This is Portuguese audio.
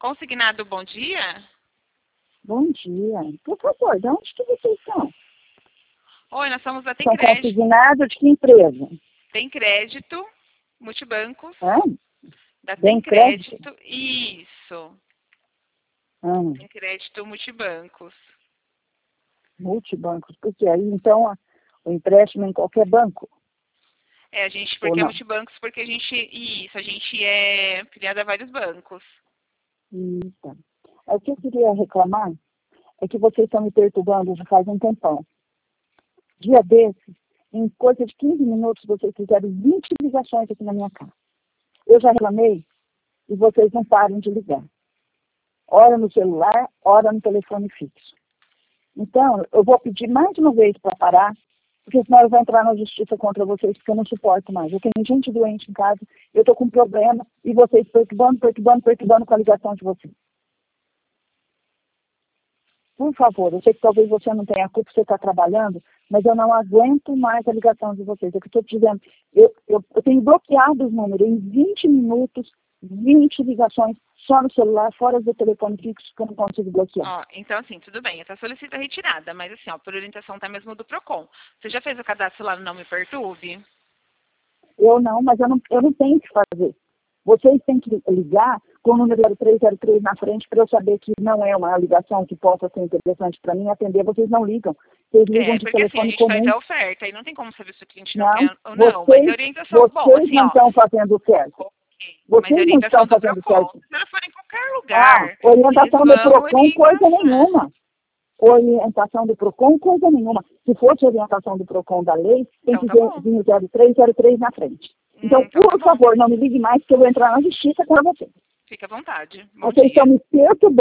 Consignado, bom dia? Bom dia. Por favor, de onde que vocês são? Oi, nós somos da Tem São Crédito. consignados de que empresa? Tem Crédito, Multibancos, Hã? da Bem Tem Crédito. Isso, Tem Crédito, Multibancos. Multibancos. Porque aí, então, o empréstimo em qualquer banco? A gente, Ou porque é não? Multibancos, porque a gente é filiado a vários bancos. Tá. O que eu queria reclamar é que vocês estão me perturbando já faz um tempão. Dia desses, em coisa de 15 minutos, vocês fizeram 20 ligações aqui na minha casa. Eu já reclamei e vocês não param de ligar. Ora no celular, ora no telefone fixo. Então, eu vou pedir mais uma vez para parar, porque senão eu vou entrar na justiça contra vocês, porque eu não suporto mais. Eu tenho gente doente em casa, eu estou com problema, e vocês perturbando com a ligação de vocês. Por favor, eu sei que talvez você não tenha culpa, você está trabalhando, mas eu não aguento mais a ligação de vocês. É que eu estou te dizendo, eu tenho bloqueado os números em 20 minutos, 20 ligações só no celular, fora do telefone fixo, que eu não consigo bloquear. Ó, então, assim, tudo bem, essa solicita retirada, mas assim, ó, por orientação tá mesmo do PROCON. Você já fez o cadastro lá no Não Me Perturbe? Eu não, mas eu não tenho o que fazer. Vocês têm que ligar com o número 0303 na frente para eu saber que não é uma ligação que possa ser interessante para mim atender. Vocês não ligam. Vocês ligam de Porque assim, a telefone gente comum. faz a oferta e não tem como saber se o cliente não Não, quer ou não. Vai ter orientação. Bom, vocês assim, não ó. estão fazendo certo. Ok, mas a Vocês não orientação estão do fazendo PROCON. certo. Se ela for em qualquer lugar, Orientação eles do vão PROCON, coisa orientar. nenhuma. Orientação do PROCON, coisa nenhuma. Se fosse orientação do PROCON da lei, tem Então que tá bom. vir o 0303 na frente. Então, Então tá por bom. favor, não me ligue mais, que eu vou entrar na justiça com você. Fique à vontade. Bom Vocês dia. estão me perturbando.